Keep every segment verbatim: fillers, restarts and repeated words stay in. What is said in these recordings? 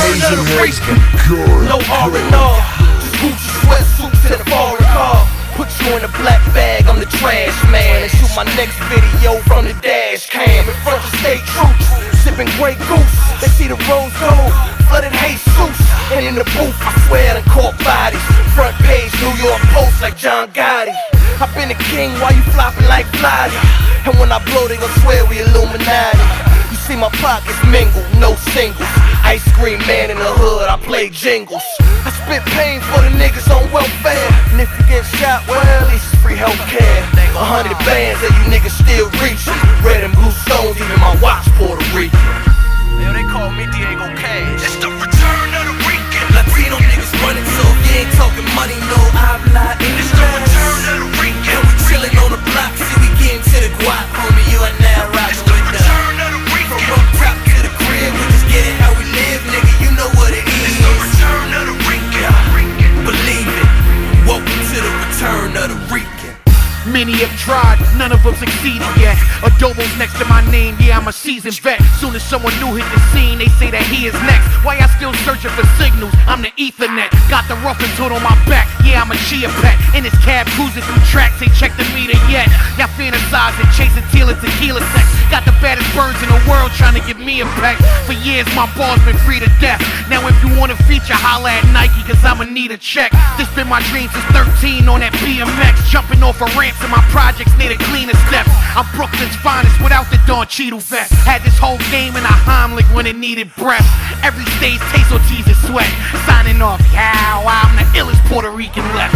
return of the freakin'. No R and R, just Gucci sweatsuits and a foreign car. Put you in a black bag, I'm the trash man, and shoot my next video from the dash cam. In front of State Troops, sipping Grey Goose. They see the rose gold, flooded Jesus. And in the booth, I swear I done caught bodies. Front page, New York Post like John Gotti. I've been a king while you flopping like flies. And when I blow, they gon' swear we Illuminati. You see my pockets mingle, no singles. Ice cream man in the hood, I play jingles. I spit pain for the niggas on welfare. And if you get shot, well, at least it's free healthcare. A hundred bands that you niggas still reaching. Red and blue stones, even my watch Puerto Rican. Yo, they call me Diego Cash. It's the return of the Rican. Latino niggas running, so if you ain't talking money, no habla English. It's the return of the Rican. And we chillin' on the block, see we getting to the guap, homie. You are now rockin' with the return of the Rican. From up top to the crib, we just get it how we live, nigga. You know what it is. It's the return of the Rican. Believe it. Welcome to the return of the Rican. Many have tried, none of them succeeded yet. Adobo's next to my name, yeah, I'm a seasoned vet. Soon as someone new hit the scene, they say that he is next. Why I still searching for signals? I'm the Ethernet. Got the roughest hood on my back, yeah, I'm a Chia pet. In his cab, cruising through tracks, ain't checked the meter yet. Y'all fantasizing, chasing teal and tequila sex. Got the baddest birds in the world trying to give me a peck. For years, my ball's been free to death. Now if you wanna feature, holla at Nike, cause I'ma need a check. This been my dream since thirteen on that B M X. Jumping off a ramp to my projects near the cleaner steps. I'm Brooklyn's finest without the Don Cheadle vest. Had this whole game in a Heimlich when it needed breath. Every stage taste Ortiz and sweat. Signing off, yeah, I'm the illest Puerto Rican left.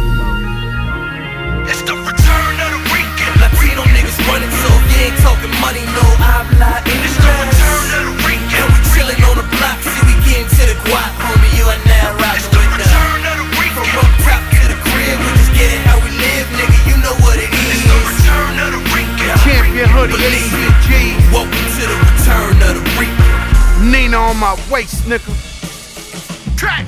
It's the return of the Rican. Latino niggas running, so if you ain't talking money, no habla English. It's the return of the Rican. And we chillin' on the block, see we getting to the guap, homie. You are now rockin' with the return of the Rican. From up top to the crib, we just get it how we live, nigga. You know what it is. It's the return of the Rican. Champion hoodie, A C G. Welcome to the return of the Rican. Nina on my waist, nigga. Track.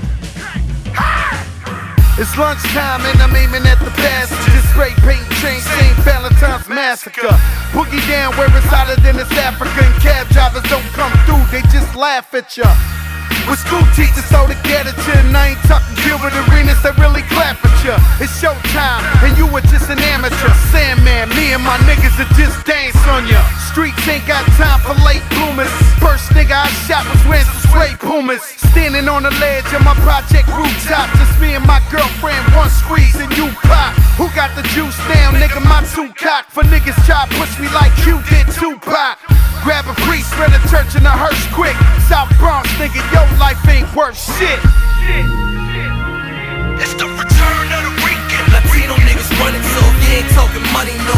It's lunchtime and I'm aiming at the passages. Spray paint chain, Saint Valentine's massacre. Boogie down where it's hotter than it's Africa. And cab drivers don't come through, they just laugh at ya. With school teachers so to get at ya. And I ain't talking Gilbert Arenas that really clap at ya. It's showtime and you were just an amateur. Sandman, me and my niggas that just dance on ya. Streets ain't got time for late bloomers. First nigga I shot was wearing some straight Pumas. Standing on the ledge of my project rooftop. Just me and my girlfriend, one squeeze and you pop. Who got the juice now, nigga? My two cock. For niggas try to push me like you did Tupac. Grab a priest, rent a church in a hearse quick. South Bronx, nigga, your life ain't worth shit. It's the return of the Rican. Latino niggas running, so if you ain't talking money, no